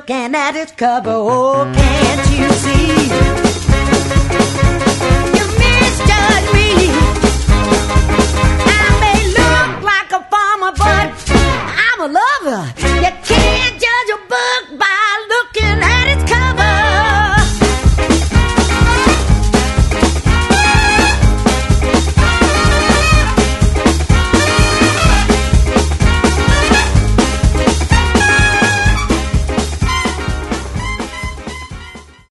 looking at its cover. Oh, can't you see?